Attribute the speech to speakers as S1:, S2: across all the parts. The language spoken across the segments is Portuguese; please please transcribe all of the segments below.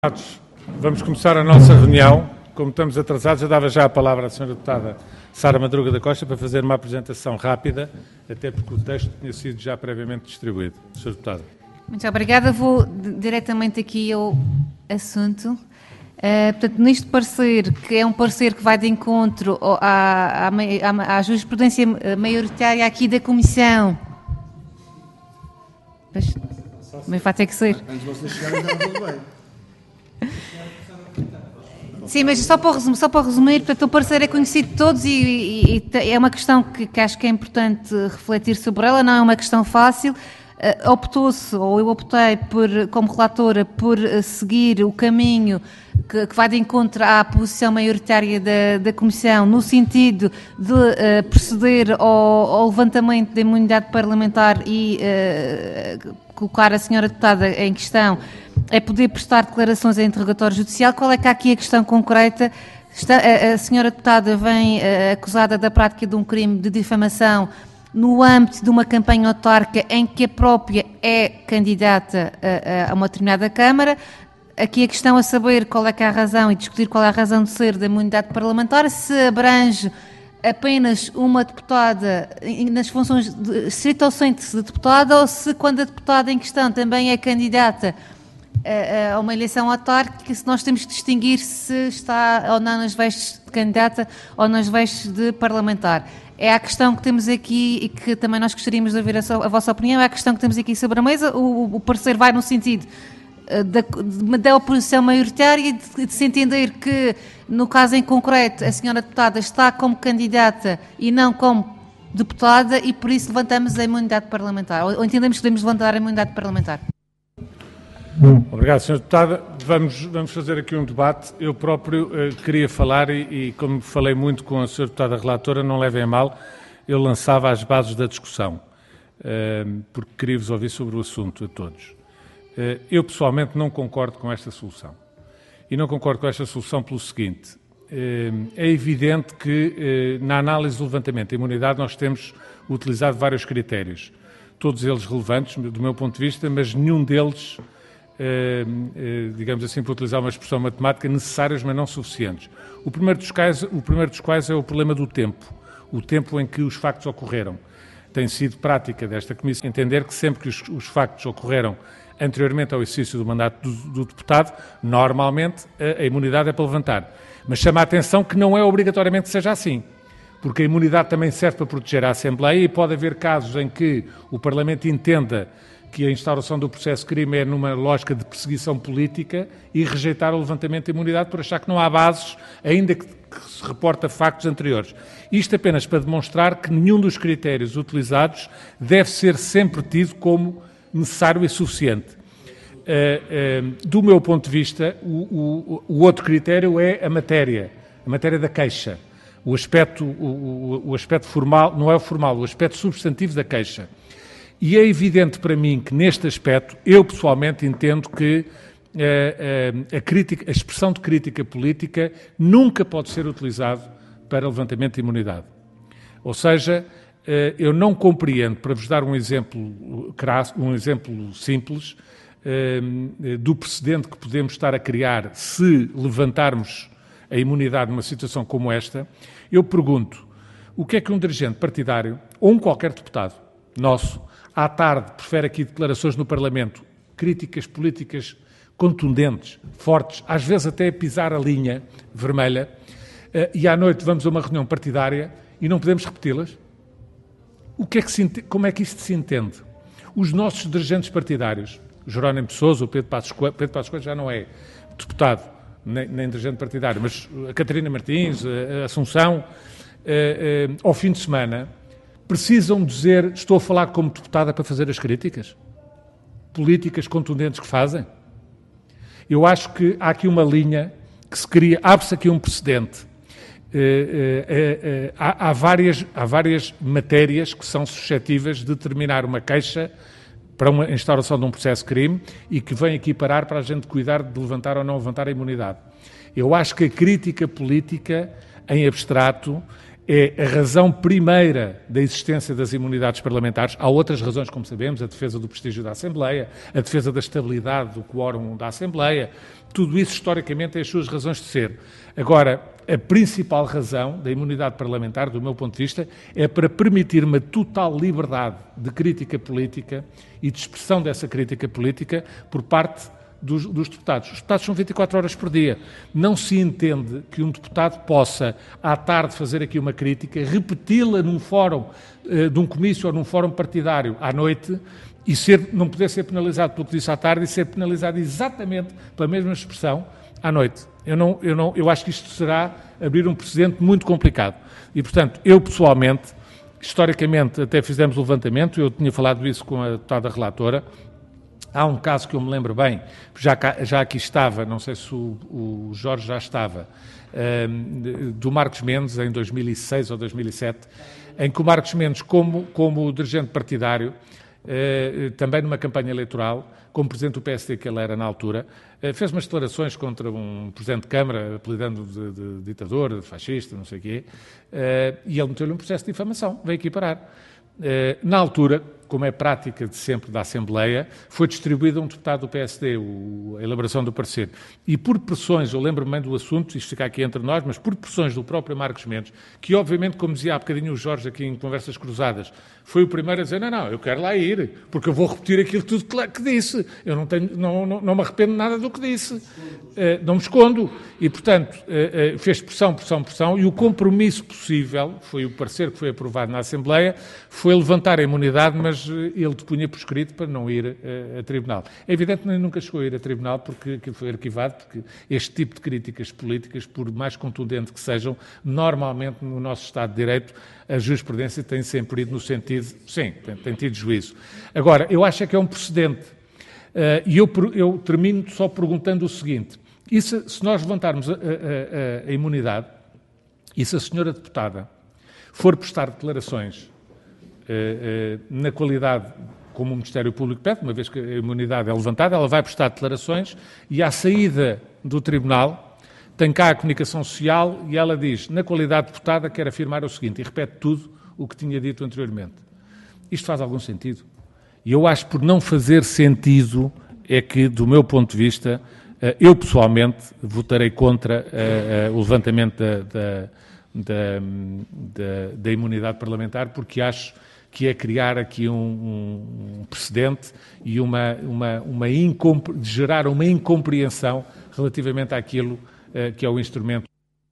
S1: Vamos começar a nossa reunião. Como estamos atrasados, eu dava já a palavra à Sra. Deputada Sara Madruga da Costa para fazer uma apresentação rápida, até porque o texto tinha sido já previamente distribuído. Sra. Deputada.
S2: Muito obrigada. Vou diretamente aqui ao assunto. Portanto, neste parecer, que é um parecer que vai de encontro à jurisprudência maioritária aqui da Comissão. Mas vai ter que ser.
S3: Antes de vocês chegarem, já tudo bem.
S2: Sim, mas só para resumir, portanto, o parecer é conhecido de todos e é uma questão que acho que é importante refletir sobre ela, não é uma questão fácil. Optou-se, ou eu optei como relatora, por seguir o caminho que vai de encontro à posição maioritária da Comissão, no sentido de proceder ao levantamento da imunidade parlamentar e colocar a senhora deputada em questão, é poder prestar declarações em interrogatório judicial. Qual é que há aqui a questão concreta? A senhora deputada vem acusada da prática de um crime de difamação no âmbito de uma campanha autárquica em que a própria é candidata a uma determinada Câmara. Aqui a questão é saber qual é que é a razão e discutir qual é a razão de ser da imunidade parlamentar, se abrange apenas uma deputada nas funções estrito senso de deputada, ou se quando a deputada em questão também é candidata a uma eleição autárquica, se nós temos que distinguir se está ou não nas vestes de candidata ou nas vestes de parlamentar. É a questão que temos aqui e que também nós gostaríamos de ouvir a vossa opinião, é a questão que temos aqui sobre a mesa. O parecer vai no sentido da oposição maioritária e de se entender que, no caso em concreto, a senhora deputada está como candidata e não como deputada e por isso levantamos a imunidade parlamentar, ou entendemos que devemos levantar a imunidade parlamentar.
S1: Obrigado, Sra. Deputada. Vamos fazer aqui um debate. Eu próprio queria falar e como falei muito com a Sra. Deputada Relatora, não levem a mal, eu lançava as bases da discussão, porque queria-vos ouvir sobre o assunto a todos. Eu, pessoalmente, não concordo com esta solução. E não concordo com esta solução pelo seguinte. É evidente que, na análise do levantamento da imunidade, nós temos utilizado vários critérios, todos eles relevantes, do meu ponto de vista, mas nenhum deles, digamos assim, para utilizar uma expressão matemática, necessários, mas não suficientes. O primeiro dos quais é o problema do tempo, o tempo em que os factos ocorreram. Tem sido prática desta Comissão entender que sempre que os factos ocorreram anteriormente ao exercício do mandato do deputado, normalmente a imunidade é para levantar. Mas chama a atenção que não é obrigatoriamente que seja assim, porque a imunidade também serve para proteger a Assembleia e pode haver casos em que o Parlamento entenda que a instauração do processo de crime é numa lógica de perseguição política e rejeitar o levantamento da imunidade por achar que não há bases, ainda que se reporta factos anteriores. Isto apenas para demonstrar que nenhum dos critérios utilizados deve ser sempre tido como necessário e suficiente. Do meu ponto de vista, o outro critério é a matéria da queixa, o aspecto formal, não é o formal, o aspecto substantivo da queixa. E é evidente para mim que, neste aspecto, eu pessoalmente entendo que a expressão de crítica política nunca pode ser utilizado para levantamento de imunidade. Ou seja, eu não compreendo, para vos dar um exemplo crasso, um exemplo simples, do precedente que podemos estar a criar se levantarmos a imunidade numa situação como esta, eu pergunto, o que é que um dirigente partidário, ou um qualquer deputado nosso, à tarde prefere aqui declarações no Parlamento, críticas políticas contundentes, fortes, às vezes até pisar a linha vermelha, e à noite vamos a uma reunião partidária e não podemos repeti-las? Como é que isto se entende? Os nossos dirigentes partidários, Jerónimo de Sousa, o Pedro Passos Coelho já não é deputado, nem dirigente partidário, mas a Catarina Martins, a Assunção, ao fim de semana, precisam dizer, estou a falar como deputada para fazer as críticas políticas contundentes que fazem? Eu acho que há aqui uma linha que se cria, abre-se aqui um precedente. Há várias matérias que são suscetíveis de determinar uma queixa para uma instauração de um processo de crime e que vem aqui parar para a gente cuidar de levantar ou não levantar a imunidade. Eu acho que a crítica política, em abstrato, é a razão primeira da existência das imunidades parlamentares. Há outras razões, como sabemos, a defesa do prestígio da Assembleia, a defesa da estabilidade do quórum da Assembleia. Tudo isso, historicamente, tem as suas razões de ser. Agora, a principal razão da imunidade parlamentar, do meu ponto de vista, é para permitir uma total liberdade de crítica política e de expressão dessa crítica política por parte dos deputados. Os deputados são 24 horas por dia. Não se entende que um deputado possa, à tarde, fazer aqui uma crítica, repeti-la num fórum de um comício ou num fórum partidário à noite e não poder ser penalizado pelo que disse à tarde e ser penalizado exatamente pela mesma expressão à noite. Eu acho que isto será abrir um precedente muito complicado. E, portanto, eu pessoalmente, historicamente, até fizemos o levantamento, eu tinha falado isso com a deputada relatora. Há um caso que eu me lembro bem, já aqui estava, não sei se o Jorge já estava, do Marcos Mendes, em 2006 ou 2007, em que o Marcos Mendes, como dirigente partidário, também numa campanha eleitoral, como presidente do PSD que ele era na altura, fez umas declarações contra um presidente de Câmara, apelidando de ditador, de fascista, não sei o quê, e ele meteu-lhe um processo de difamação, veio aqui parar. Na altura, como é prática de sempre da Assembleia, foi distribuído a um deputado do PSD a elaboração do parecer. E por pressões, eu lembro-me bem do assunto, isto fica aqui entre nós, mas por pressões do próprio Marcos Mendes, que obviamente, como dizia há bocadinho o Jorge aqui em Conversas Cruzadas, foi o primeiro a dizer, não, eu quero lá ir, porque eu vou repetir aquilo tudo que disse. Eu não me arrependo nada do que disse. Não me escondo. E, portanto, fez pressão, e o compromisso possível, foi o parecer que foi aprovado na Assembleia, foi levantar a imunidade, mas ele depunha por escrito para não ir a tribunal. É evidente que nunca chegou a ir a tribunal porque foi arquivado, porque este tipo de críticas políticas, por mais contundente que sejam, normalmente no nosso Estado de Direito, a jurisprudência tem sempre ido no sentido, sim, tem tido juízo. Agora, eu acho que é um precedente. E eu termino só perguntando o seguinte, e se nós levantarmos a imunidade, e se a senhora deputada for prestar declarações na qualidade como o Ministério Público pede, uma vez que a imunidade é levantada, ela vai prestar declarações e à saída do Tribunal tem cá a comunicação social e ela diz, na qualidade de deputada, quero afirmar o seguinte, e repete tudo o que tinha dito anteriormente. Isto faz algum sentido? E eu acho que por não fazer sentido é que, do meu ponto de vista, eu pessoalmente votarei contra o levantamento da imunidade parlamentar, porque acho que é criar aqui um precedente e gerar uma incompreensão relativamente àquilo que é o instrumento.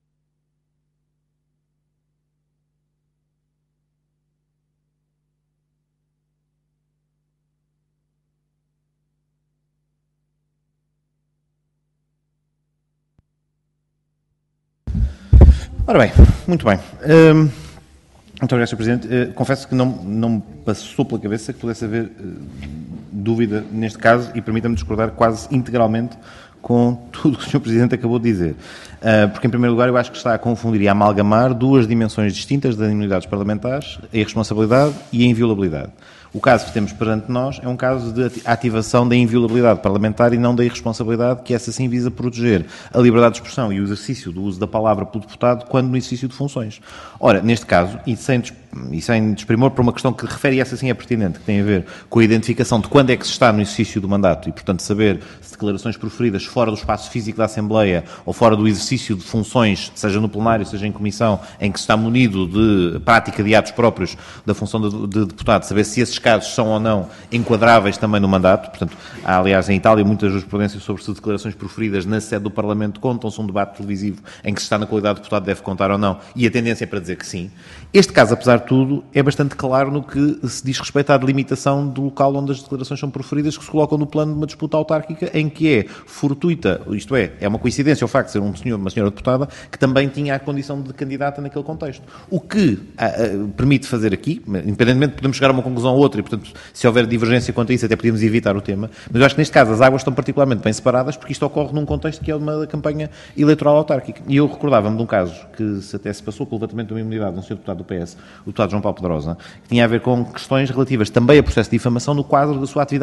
S3: Ora bem, muito bem. Muito obrigado, Sr. Presidente. Confesso que não me passou pela cabeça que pudesse haver dúvida neste caso e permita-me discordar quase integralmente com tudo o que o Sr. Presidente acabou de dizer. Porque, em primeiro lugar, eu acho que está a confundir e a amalgamar duas dimensões distintas das imunidades parlamentares, a irresponsabilidade e a inviolabilidade. O caso que temos perante nós é um caso de ativação da inviolabilidade parlamentar e não da irresponsabilidade, que essa sim visa proteger a liberdade de expressão e o exercício do uso da palavra pelo deputado quando no exercício de funções. Ora, neste caso, e sem desprimor para uma questão que refere, e essa sim é pertinente, que tem a ver com a identificação de quando é que se está no exercício do mandato e, portanto, saber se declarações proferidas fora do espaço físico da Assembleia ou fora do exercício de funções, seja no plenário, seja em comissão, em que se está munido de prática de atos próprios da função de deputado, saber se esses casos são ou não enquadráveis também no mandato. Portanto, há, aliás, em Itália, muita jurisprudência sobre se declarações proferidas na sede do Parlamento contam-se um debate televisivo em que se está na qualidade de deputado deve contar ou não, e a tendência é para dizer que sim. Este caso, apesar de tudo, é bastante claro no que se diz respeito à delimitação do local onde as declarações são proferidas, que se colocam no plano de uma disputa autárquica em que é fortuita, isto é uma coincidência o facto de ser uma senhora deputada que também tinha a condição de candidata naquele contexto. O que permite fazer aqui, independentemente podemos chegar a uma conclusão ou outra, e portanto, se houver divergência quanto a isso, até podíamos evitar o tema, mas eu acho que neste caso as águas estão particularmente bem separadas porque isto ocorre num contexto que é uma campanha eleitoral autárquica. E eu recordava-me de um caso que até se passou com o levantamento de uma imunidade de um senhor deputado do PS, o deputado João Paulo Pedrosa, que tinha a ver com questões relativas também a processo de difamação no quadro da sua atividade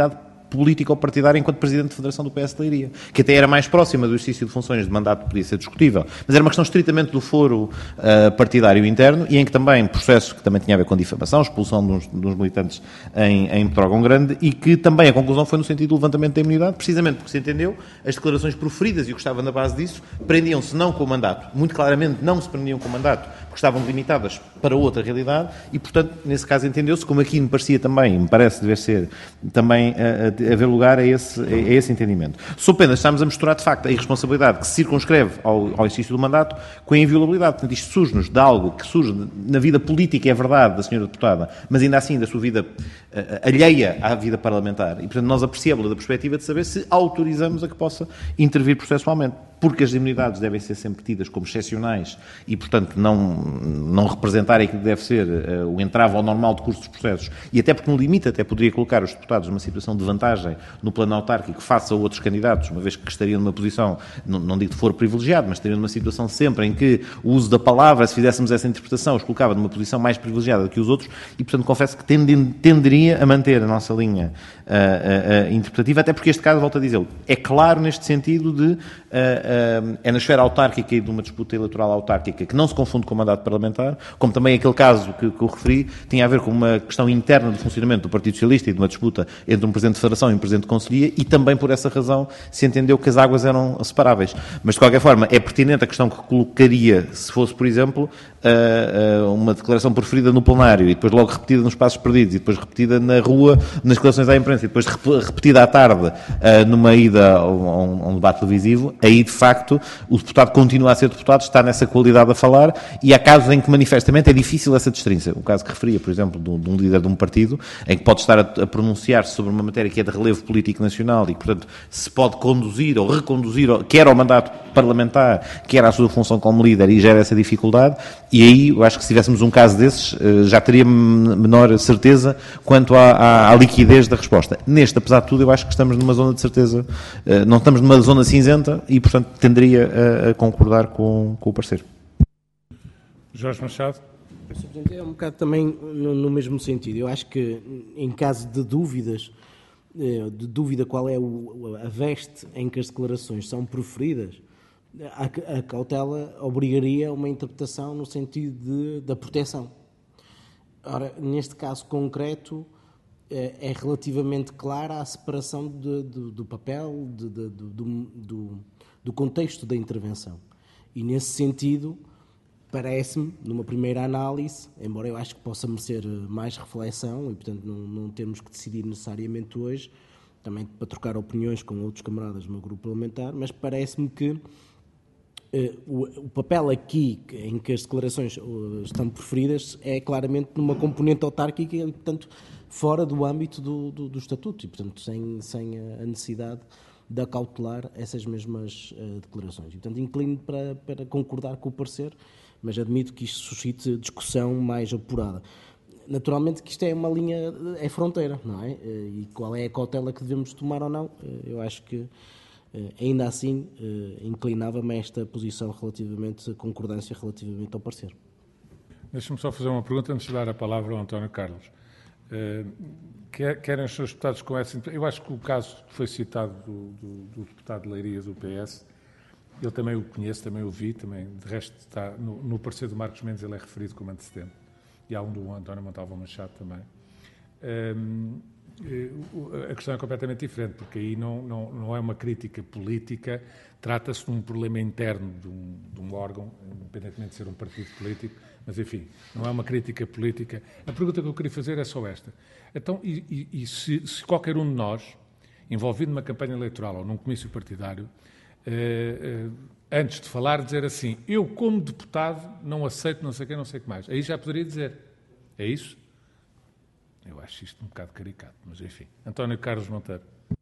S3: político-partidária enquanto Presidente de Federação do PS de Leiria, que até era mais próxima do exercício de funções de mandato, podia ser discutível, mas era uma questão estritamente do foro partidário interno e em que também processo que também tinha a ver com difamação, expulsão de uns militantes em Pedrógão Grande e que também a conclusão foi no sentido do levantamento da imunidade, precisamente porque se entendeu as declarações proferidas e o que estava na base disso prendiam-se não com o mandato, muito claramente não se prendiam com o mandato, porque estavam limitadas para outra realidade e, portanto, nesse caso entendeu-se, como aqui me parecia também, me parece dever ser também haver lugar a esse entendimento. Sob pena, estamos a misturar, de facto, a irresponsabilidade que se circunscreve ao exercício do mandato com a inviolabilidade. Portanto, isto surge-nos de algo que surge na vida política, é verdade, da senhora deputada, mas ainda assim da sua vida alheia à vida parlamentar. E, portanto, nós apreciamos-la da perspectiva de saber se autorizamos a que possa intervir processualmente. Porque as imunidades devem ser sempre tidas como excepcionais e, portanto, não representarem aquilo que deve ser o entrave ao normal de curso dos processos. E até porque, no limite, até poderia colocar os deputados numa situação de vantagem no plano autárquico face a outros candidatos, uma vez que estariam numa posição, não digo de foro privilegiado, mas estariam numa situação sempre em que o uso da palavra, se fizéssemos essa interpretação, os colocava numa posição mais privilegiada do que os outros e, portanto, confesso que tenderia a manter a nossa linha interpretativa, até porque este caso, volto a dizê-lo, é claro neste sentido de é na esfera autárquica e de uma disputa eleitoral autárquica que não se confunde com o mandato parlamentar, como também aquele caso que eu referi tinha a ver com uma questão interna do funcionamento do Partido Socialista e de uma disputa entre um Presidente de Federação e um Presidente de Conselhia e também por essa razão se entendeu que as águas eram separáveis. Mas, de qualquer forma, é pertinente a questão que colocaria se fosse, por exemplo, uma declaração preferida no plenário e depois logo repetida nos Passos Perdidos e depois repetida na rua, nas declarações à imprensa e depois repetida à tarde numa ida a um debate televisivo, aí de facto o deputado continua a ser deputado, está nessa qualidade a falar e há casos em que manifestamente é difícil essa destrinça. O caso que referia, por exemplo, de um líder de um partido em que pode estar a pronunciar-se sobre uma matéria que é de relevo político nacional e, portanto, se pode conduzir ou reconduzir quer ao mandato parlamentar, quer à sua função como líder e gera essa dificuldade e aí eu acho que se tivéssemos um caso desses já teria menor certeza quanto à liquidez da resposta. Neste, apesar de tudo, eu acho que estamos numa zona de certeza, não estamos numa zona cinzenta e, portanto, tenderia a concordar com o parecer.
S1: Jorge Machado.
S4: Sr. Presidente, é um bocado também no mesmo sentido. Eu acho que em caso de dúvida qual é a veste em que as declarações são proferidas, a cautela obrigaria a uma interpretação no sentido da proteção. Ora, neste caso concreto, é relativamente clara a separação do papel, do contexto da intervenção. E, nesse sentido, parece-me, numa primeira análise, embora eu acho que possa merecer mais reflexão, e, portanto, não temos que decidir necessariamente hoje, também para trocar opiniões com outros camaradas do meu grupo parlamentar, mas parece-me que o papel aqui em que as declarações estão preferidas é claramente numa componente autárquica e, portanto, fora do âmbito do Estatuto e, portanto, sem a necessidade de acautelar essas mesmas declarações. E, portanto, inclino para concordar com o parecer, mas admito que isto suscite discussão mais apurada. Naturalmente que isto é uma linha, é fronteira, não é? E qual é a cautela que devemos tomar ou não? Eu acho que ainda assim, inclinava-me a esta posição relativamente, a concordância relativamente ao parecer.
S1: Deixa-me só fazer uma pergunta antes de dar a palavra ao António Carlos. Querem os seus deputados com essa... Eu acho que o caso que foi citado do deputado de Leiria do PS, eu também o conheço, também o vi, também, de resto está no parecer do Marcos Mendes, ele é referido como antecedente. E há um do António Montalvão Machado também. A questão é completamente diferente, porque aí não é uma crítica política, trata-se de um problema interno de um órgão, independentemente de ser um partido político, mas enfim, não é uma crítica política. A pergunta que eu queria fazer é só esta. Então, se qualquer um de nós, envolvido numa campanha eleitoral ou num comício partidário, antes de falar, dizer assim, eu como deputado não aceito não sei o que, não sei o que mais, aí já poderia dizer, é isso? Eu acho isto um bocado caricato, mas enfim. António Carlos Monteiro.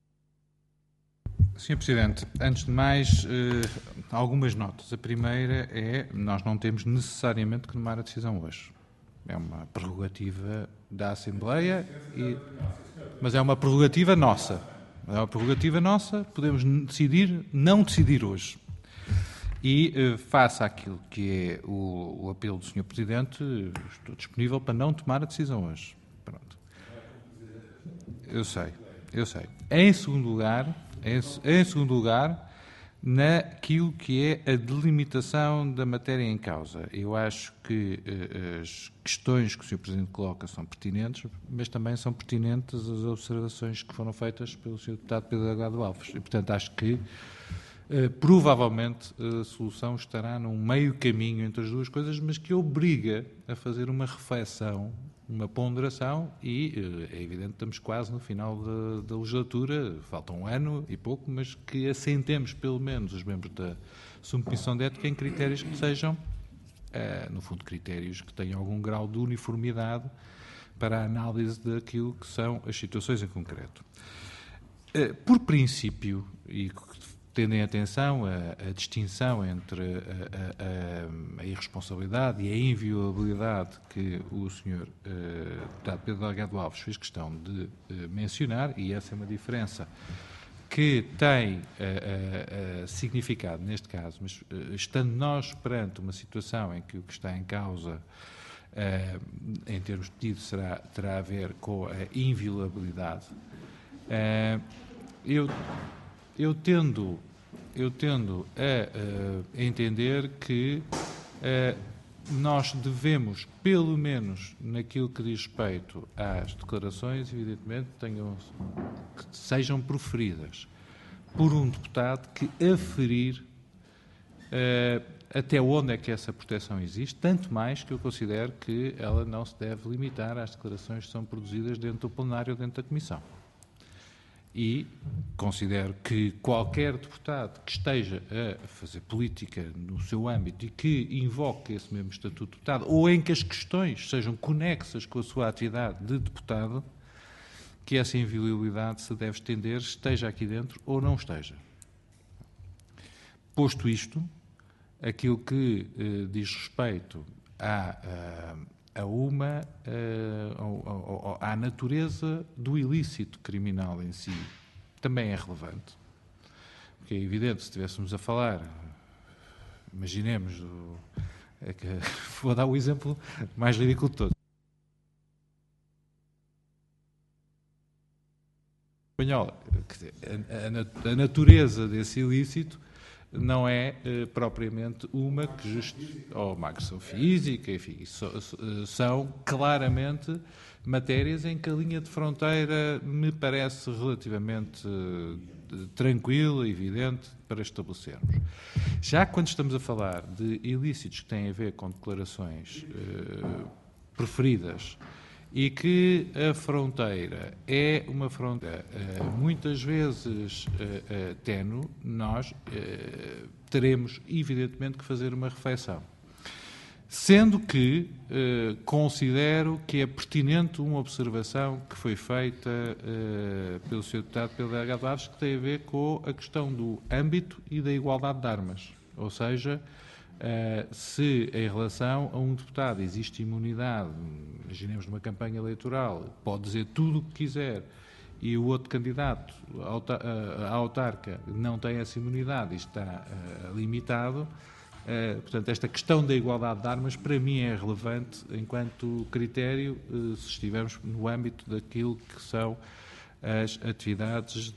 S5: Sr. Presidente, antes de mais, algumas notas. A primeira é, nós não temos necessariamente que tomar a decisão hoje. É uma prerrogativa da Assembleia, mas é uma prerrogativa nossa. É uma prerrogativa nossa, podemos decidir, não decidir hoje. E, face àquilo que é o apelo do Sr. Presidente, estou disponível para não tomar a decisão hoje. Pronto. Eu sei. Eu sei. Em segundo lugar, naquilo que é a delimitação da matéria em causa. Eu acho que as questões que o Sr. Presidente coloca são pertinentes, mas também são pertinentes as observações que foram feitas pelo Sr. Deputado Pedro Delgado Alves. E, portanto, acho que provavelmente a solução estará num meio caminho entre as duas coisas, mas que obriga a fazer uma reflexão, uma ponderação, e é evidente que estamos quase no final da legislatura, falta um ano e pouco, mas que assentemos pelo menos os membros da Subcomissão de Ética em critérios que sejam, no fundo, critérios que tenham algum grau de uniformidade para a análise daquilo que são as situações em concreto. Por princípio, e tendo em atenção a distinção entre a irresponsabilidade e a inviolabilidade que o Sr. Deputado Pedro Delgado Alves fez questão de mencionar, e essa é uma diferença que tem significado neste caso, mas estando nós perante uma situação em que o que está em causa, em termos de pedido, terá a ver com a inviolabilidade, eu tendo a entender que nós devemos, pelo menos naquilo que diz respeito às declarações, evidentemente, que sejam proferidas por um deputado que aferir até onde é que essa proteção existe, tanto mais que eu considero que ela não se deve limitar às declarações que são produzidas dentro do plenário ou dentro da Comissão. E considero que qualquer deputado que esteja a fazer política no seu âmbito e que invoque esse mesmo estatuto de deputado, ou em que as questões sejam conexas com a sua atividade de deputado, que essa inviolabilidade se deve estender, esteja aqui dentro ou não esteja. Posto isto, aquilo que diz respeito à natureza do ilícito criminal em si, também é relevante. Porque é evidente, se estivéssemos a falar, imaginemos, vou dar o exemplo mais ridículo de todos. Espanhola, a natureza desse ilícito não é propriamente uma que justifica, ou uma agressão física, enfim, são claramente matérias em que a linha de fronteira me parece relativamente tranquila, evidente, para estabelecermos. Já quando estamos a falar de ilícitos que têm a ver com declarações preferidas e que a fronteira é uma fronteira muitas vezes ténue, nós teremos, evidentemente, que fazer uma reflexão. Sendo que considero que é pertinente uma observação que foi feita pelo Sr. Deputado Pedro Delgado Alves, que tem a ver com a questão do âmbito e da igualdade de armas. Ou seja, se em relação a um deputado existe imunidade, imaginemos numa campanha eleitoral, pode dizer tudo o que quiser, e o outro candidato, a autarca, não tem essa imunidade e está limitado. Portanto, esta questão da igualdade de armas, para mim, é relevante enquanto critério, se estivermos no âmbito daquilo que são as atividades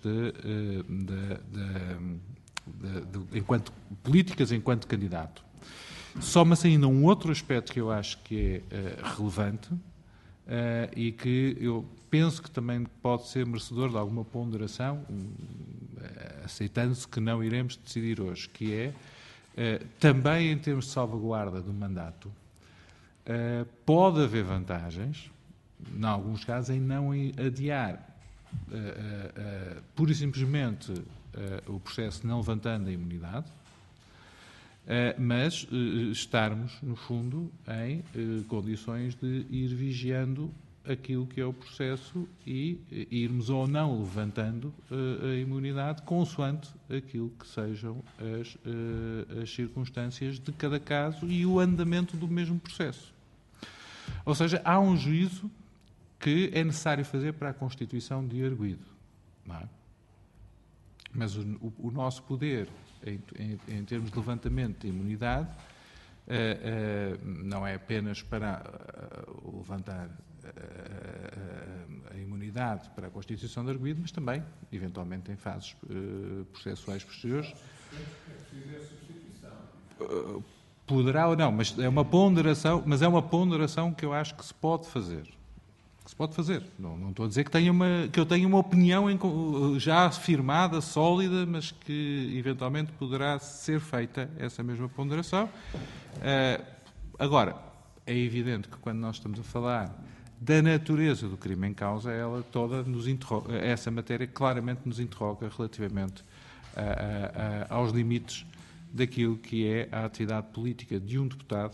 S5: enquanto políticas, enquanto candidato. Soma-se ainda um outro aspecto que eu acho que é relevante e que eu penso que também pode ser merecedor de alguma ponderação, aceitando-se que não iremos decidir hoje, que é também em termos de salvaguarda do mandato, pode haver vantagens, em alguns casos, em não adiar pura e simplesmente o processo não levantando a imunidade, mas estarmos, no fundo, em condições de ir vigiando aquilo que é o processo e irmos ou não levantando a imunidade consoante aquilo que sejam as circunstâncias de cada caso e o andamento do mesmo processo. Ou seja, há um juízo que é necessário fazer para a constituição de arguido, não é? Mas o nosso poder, em termos de levantamento de imunidade, não é apenas para levantar a imunidade unanimidade para a constituição de arguido, mas também, eventualmente, em fases processuais posteriores. Poderá ou não, mas é uma ponderação que eu acho que se pode fazer. Não estou a dizer que eu tenha uma opinião já afirmada, sólida, mas que eventualmente poderá ser feita essa mesma ponderação. Agora, é evidente que quando nós estamos a falar da natureza do crime em causa, ela toda essa matéria claramente nos interroga relativamente aos limites daquilo que é a atividade política de um deputado,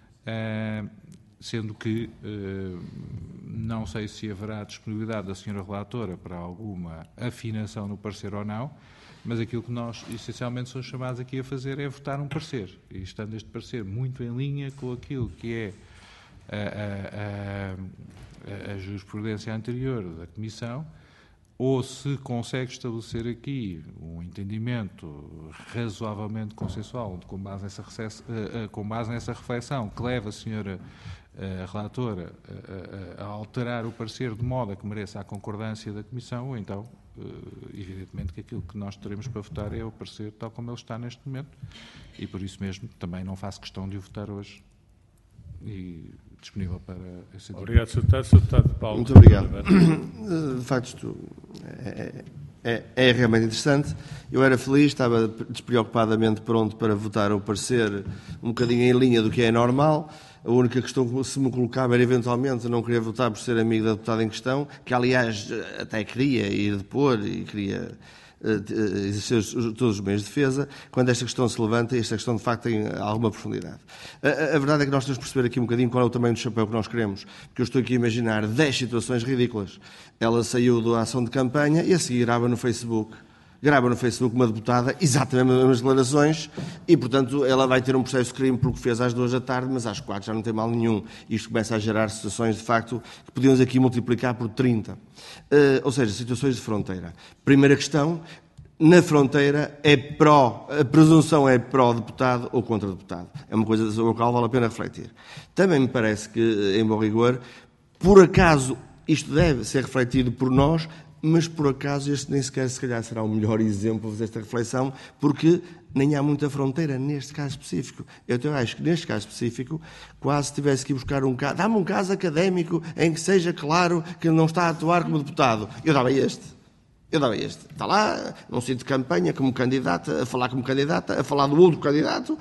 S5: sendo que não sei se haverá disponibilidade da senhora relatora para alguma afinação no parecer ou não, mas aquilo que nós essencialmente somos chamados aqui a fazer é votar um parecer, e estando este parecer muito em linha com aquilo que é a jurisprudência anterior da Comissão, ou se consegue estabelecer aqui um entendimento razoavelmente consensual, onde, com base nessa reflexão que leva a senhora relatora a alterar o parecer de modo a que mereça a concordância da Comissão, ou então, evidentemente, que aquilo que nós teremos para votar é o parecer tal como ele está neste momento, e por isso mesmo também não faço questão de o votar hoje e disponível para esse.
S1: Obrigado, Sr. Deputado Paulo.
S6: Muito obrigado. De facto, isto é realmente interessante. Eu era feliz, estava despreocupadamente pronto para votar o parecer um bocadinho em linha do que é normal. A única questão que se me colocava era, eventualmente, não querer votar por ser amigo da deputada em questão, que, aliás, até queria ir depor e queria exercer todos os meios de defesa. Quando esta questão se levanta, esta questão, de facto, tem alguma profundidade. A verdade é que nós temos de perceber aqui um bocadinho qual é o tamanho do chapéu que nós queremos, porque eu estou aqui a imaginar 10 situações ridículas. Ela saiu da ação de campanha e a seguir grava no Facebook uma deputada exatamente as mesmas declarações e, portanto, ela vai ter um processo de crime porque fez às 2 da tarde, mas às 4 já não tem mal nenhum. Isto começa a gerar situações, de facto, que podíamos aqui multiplicar por 30. Ou seja, situações de fronteira. Primeira questão, na fronteira a presunção é pró-deputado ou contra-deputado. É uma coisa sobre a qual vale a pena refletir. Também me parece que, em bom rigor, por acaso, isto deve ser refletido por nós, mas por acaso este nem sequer, se calhar, será o melhor exemplo desta reflexão, porque nem há muita fronteira neste caso específico. Eu acho que neste caso específico, quase se tivesse que ir buscar um caso, dá-me um caso académico em que seja claro que ele não está a atuar como deputado. Eu dava este. Está lá, num sítio de campanha, como candidata, a falar como candidata, a falar do outro candidato.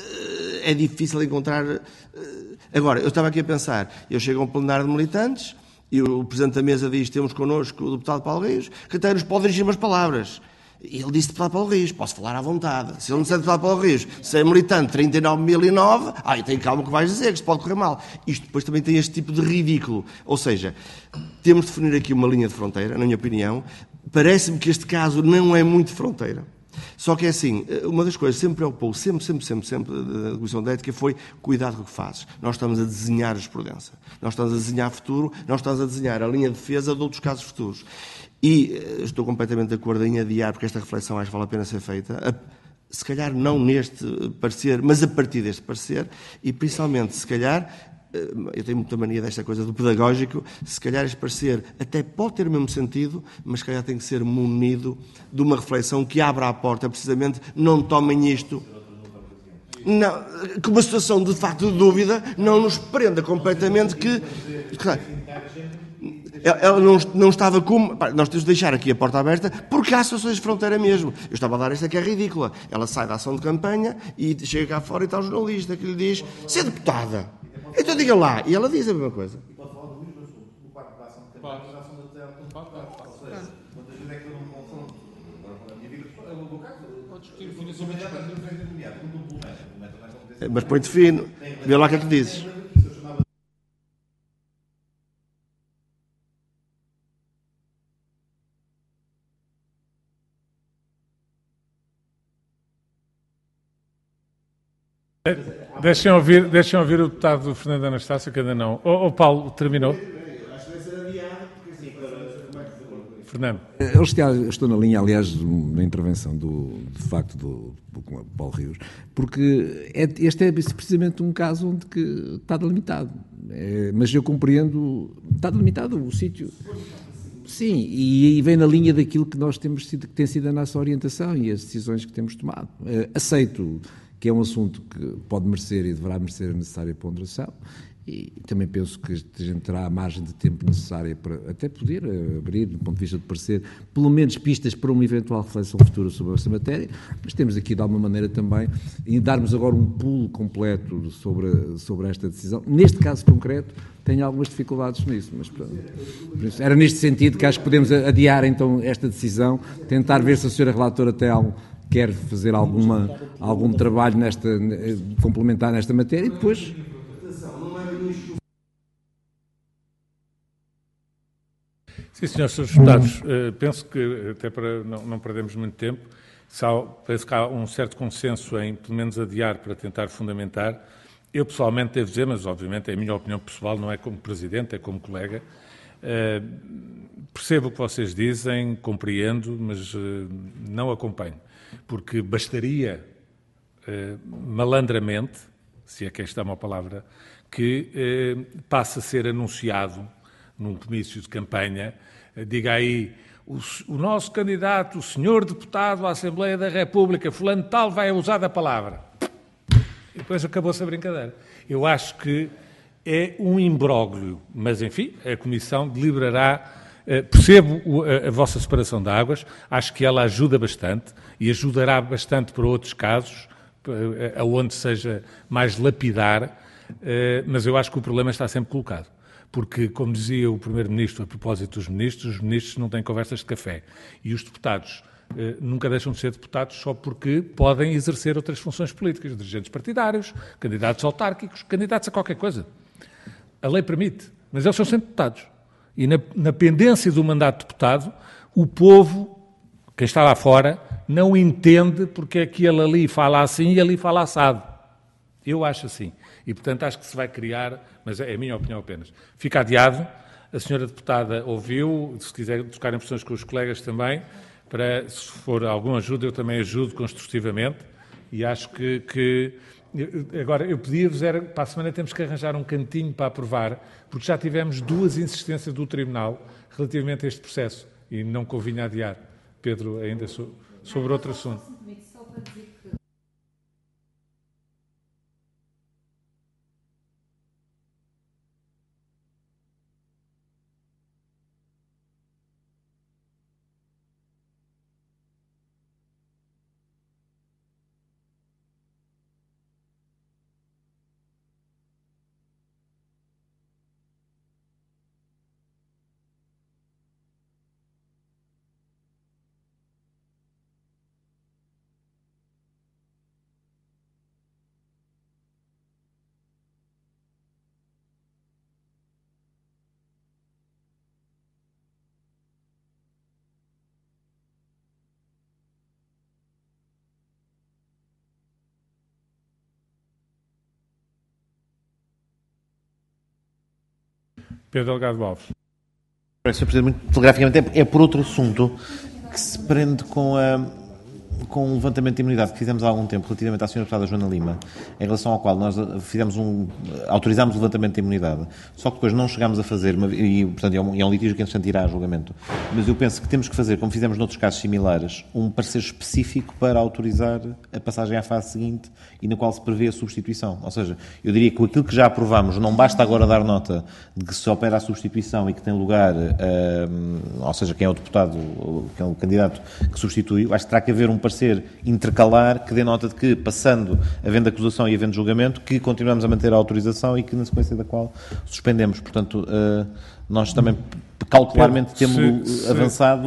S6: É difícil encontrar. Agora, eu estava aqui a pensar, eu chego a um plenário de militantes, e o Presidente da Mesa diz, temos connosco o deputado Paulo Rios, que até nos pode dirigir umas palavras. E ele disse deputado Paulo Rios, posso falar à vontade. Se ele me disser deputado Paulo Rios, se é militante 39.009, tem calma que vais dizer, que se pode correr mal. Isto depois também tem este tipo de ridículo. Ou seja, temos de definir aqui uma linha de fronteira, na minha opinião. Parece-me que este caso não é muito fronteira. Só que é assim, uma das coisas que sempre preocupou, sempre, da Comissão de Ética foi cuidado com o que fazes. Nós estamos a desenhar a jurisprudência, nós estamos a desenhar futuro, nós estamos a desenhar a linha de defesa de outros casos futuros. E estou completamente de acordo em adiar, porque esta reflexão acho que vale a pena ser feita, se calhar não neste parecer, mas a partir deste parecer, e principalmente, se calhar, eu tenho muita mania desta coisa do pedagógico, se calhar este parecer até pode ter o mesmo sentido, mas se calhar tem que ser munido de uma reflexão que abra a porta, precisamente, não tomem isto. Não, que uma situação de facto de dúvida não nos prenda completamente que... Claro, ela não estava como... Nós temos de deixar aqui a porta aberta porque há situações de fronteira mesmo. Eu estava a dar esta que é ridícula. Ela sai da ação de campanha e chega cá fora e está o jornalista que lhe diz, se é deputada, então diga lá. E ela diz a mesma coisa. E pode falar do mesmo assunto, no quarto da ação de campanha, da ação da terra, ou seja, quantas vezes é que eu não confronto? Agora, na minha vida, é o meu caso. Pode discutir o financiamento da mas põe-te fino. Vê lá o que é que dizes.
S1: Deixem ouvir o deputado Fernando Anastácio, que ainda não. Paulo, terminou?
S6: Acho que deve ser adiado, porque assim,
S1: Fernando.
S7: Estou na linha, aliás, na intervenção do Paulo Rios, porque este é precisamente um caso onde que está delimitado. Mas eu compreendo, está delimitado o sítio. Sim, e vem na linha daquilo que nós temos sido, que tem sido a nossa orientação e as decisões que temos tomado. Aceito que é um assunto que pode merecer e deverá merecer a necessária ponderação, e também penso que a gente terá a margem de tempo necessária para até poder abrir, do ponto de vista de parecer, pelo menos pistas para uma eventual reflexão futura sobre essa matéria, mas temos aqui de alguma maneira também, e darmos agora um pulo completo sobre esta decisão. Neste caso concreto, tenho algumas dificuldades nisso, mas por isso, era neste sentido que acho que podemos adiar então esta decisão, tentar ver se a senhora relatora até quer fazer algum trabalho complementar nesta matéria e depois...
S1: Sim, senhores deputados, penso que, até para não perdermos muito tempo, penso que há um certo consenso em, pelo menos, adiar para tentar fundamentar. Eu, pessoalmente, devo dizer, mas, obviamente, é a minha opinião pessoal, não é como Presidente, é como colega. Percebo o que vocês dizem, compreendo, mas não acompanho. Porque bastaria, malandramente, se é que esta é uma palavra, que passe a ser anunciado num comício de campanha, diga aí, o nosso candidato, o senhor deputado à Assembleia da República, fulano tal, vai usar a palavra. E depois acabou-se a brincadeira. Eu acho que é um imbróglio, mas, enfim, a Comissão deliberará. Percebo a vossa separação de águas, acho que ela ajuda bastante e ajudará bastante para outros casos, aonde seja mais lapidar, mas eu acho que o problema está sempre colocado. Porque, como dizia o Primeiro-Ministro a propósito dos ministros, os ministros não têm conversas de café. E os deputados nunca deixam de ser deputados só porque podem exercer outras funções políticas, dirigentes partidários, candidatos autárquicos, candidatos a qualquer coisa. A lei permite, mas eles são sempre deputados. E na pendência do mandato de deputado, o povo, quem está lá fora, não entende porque é que ele ali fala assim e ali fala assado. Eu acho assim. E, portanto, acho que se vai criar, mas é a minha opinião apenas. Fica adiado, a senhora deputada ouviu, se quiser trocar impressões com os colegas também, para, se for alguma ajuda, eu também ajudo construtivamente, e acho que agora, eu pedia-vos, para a semana temos que arranjar um cantinho para aprovar, porque já tivemos 2 insistências do Tribunal relativamente a este processo, e não convinha adiar. Pedro, ainda sobre outro assunto. Pedro Delgado Alves.
S3: Sr. Presidente, muito telegraficamente, é por outro assunto que se prende com um levantamento de imunidade que fizemos há algum tempo relativamente à Sra. Deputada Joana Lima, em relação ao qual nós autorizámos o levantamento de imunidade, só que depois não chegámos a fazer, e portanto é um litígio que entretanto irá a julgamento, mas eu penso que temos que fazer, como fizemos noutros casos similares, um parecer específico para autorizar a passagem à fase seguinte e na qual se prevê a substituição. Ou seja, eu diria que aquilo que já aprovámos não basta agora dar nota de que se opera a substituição e que tem lugar, ou seja, quem é o deputado, quem é o candidato que substitui, acho que terá que haver um parecer intercalar que dê nota de que, passando, havendo acusação e havendo julgamento, que continuamos a manter a autorização e que, na sequência da qual, suspendemos. Portanto, nós também, cautelarmente, temos avançado...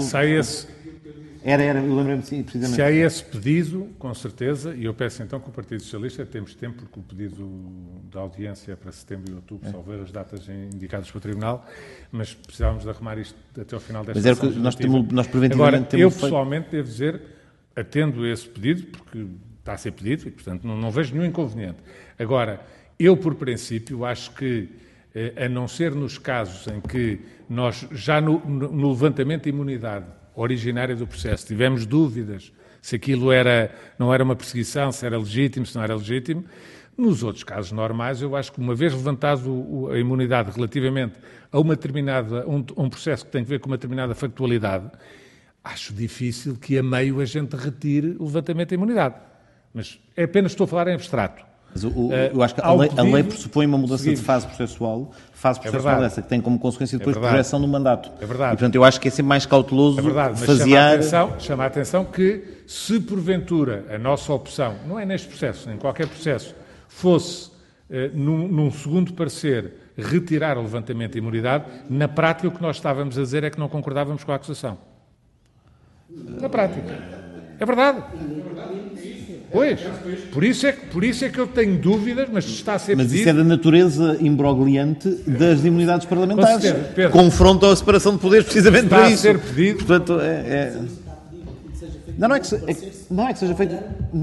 S3: eu lembrei-me, sim, precisamente.
S1: Se há esse pedido, com certeza, e eu peço então que o Partido Socialista, temos tempo, porque o pedido da audiência é para setembro e outubro, só ver as datas indicadas pelo Tribunal, mas precisávamos de arrumar isto até ao final desta sessão.
S3: Mas nós preventivamente
S1: Agora, eu pessoalmente devo dizer, atendo esse pedido, porque está a ser pedido, e portanto não vejo nenhum inconveniente. Agora, eu por princípio acho que, a não ser nos casos em que nós, já no levantamento de imunidade originária do processo, tivemos dúvidas Se aquilo não era uma perseguição, se era legítimo, se não era legítimo. Nos outros casos normais, eu acho que uma vez levantado a imunidade relativamente a um processo que tem a ver com uma determinada factualidade, acho difícil que a meio a gente retire o levantamento da imunidade. Mas apenas estou a falar em abstrato.
S3: Mas eu acho que a lei pressupõe uma mudança de fase processual essa, que tem como consequência depois projeção do mandato.
S1: É verdade.
S3: E, portanto, eu acho que é sempre mais cauteloso fasear...
S1: Chama a atenção que, se porventura a nossa opção, não é neste processo, em qualquer processo, fosse, num segundo parecer, retirar o levantamento de imunidade, na prática o que nós estávamos a dizer é que não concordávamos com a acusação. Na prática. É verdade. Pois, por isso é que eu tenho dúvidas, mas está a ser pedido...
S3: Mas isso é da natureza imbrogliante das imunidades parlamentares.
S1: Pedro,
S3: confronta a separação de poderes precisamente para isso.
S1: Está a ser pedido...
S3: Portanto, Não é que seja feito...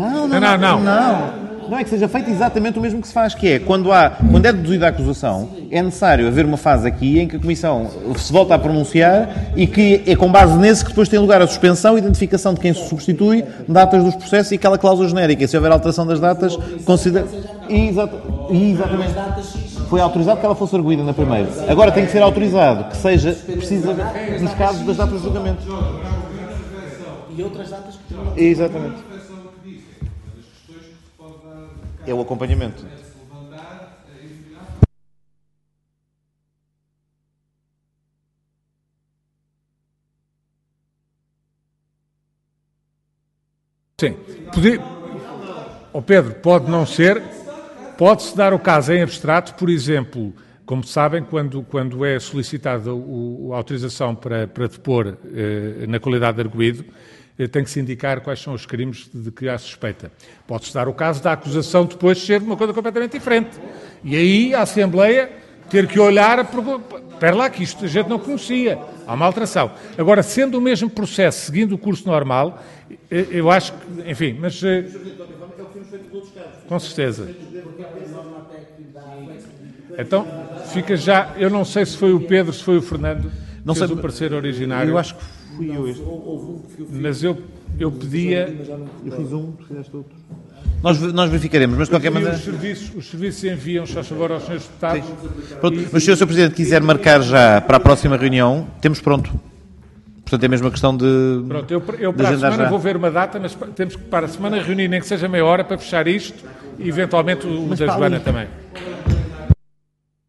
S3: Não é que seja feito exatamente o mesmo que se faz, que é, quando é deduzida a acusação, é necessário haver uma fase aqui em que a Comissão se volta a pronunciar e que é com base nesse que depois tem lugar a suspensão e identificação de quem se substitui, datas dos processos e aquela cláusula genérica. E se houver alteração das datas, considera... Exatamente. Foi autorizado que ela fosse arguída na primeira. Agora tem que ser autorizado que seja precisamente nos casos das datas de julgamento.
S4: E outras datas que...
S3: Exatamente. É o acompanhamento.
S1: Sim. Pedro, pode não ser, pode-se dar o caso em abstrato, por exemplo, como sabem, quando é solicitada a autorização para depor na qualidade de arguido, tem que se indicar quais são os crimes de que há suspeita. Pode-se dar o caso da acusação depois ser uma coisa completamente diferente. E aí a Assembleia ter que olhar, espera lá que isto a gente não conhecia, há uma alteração. Agora, sendo o mesmo processo, seguindo o curso normal, eu acho que, enfim, mas... Com certeza. Então, fica já, eu não sei se foi o Pedro, se foi o Fernando, não fez o parecer originário.
S3: Eu acho que fui eu este.
S1: Mas eu pedia...
S3: Eu fiz um, tu fizeste outro. Nós verificaremos, mas de qualquer maneira...
S1: Os serviços enviam, só favor, aos senhores deputados.
S3: Pronto, mas se o Sr. Presidente quiser marcar já para a próxima reunião, temos pronto. Portanto, é mesmo uma questão de...
S1: Pronto, eu para a semana vou ver uma data, mas temos que para a semana reunir, nem que seja meia hora, para fechar isto e eventualmente o da Joana também.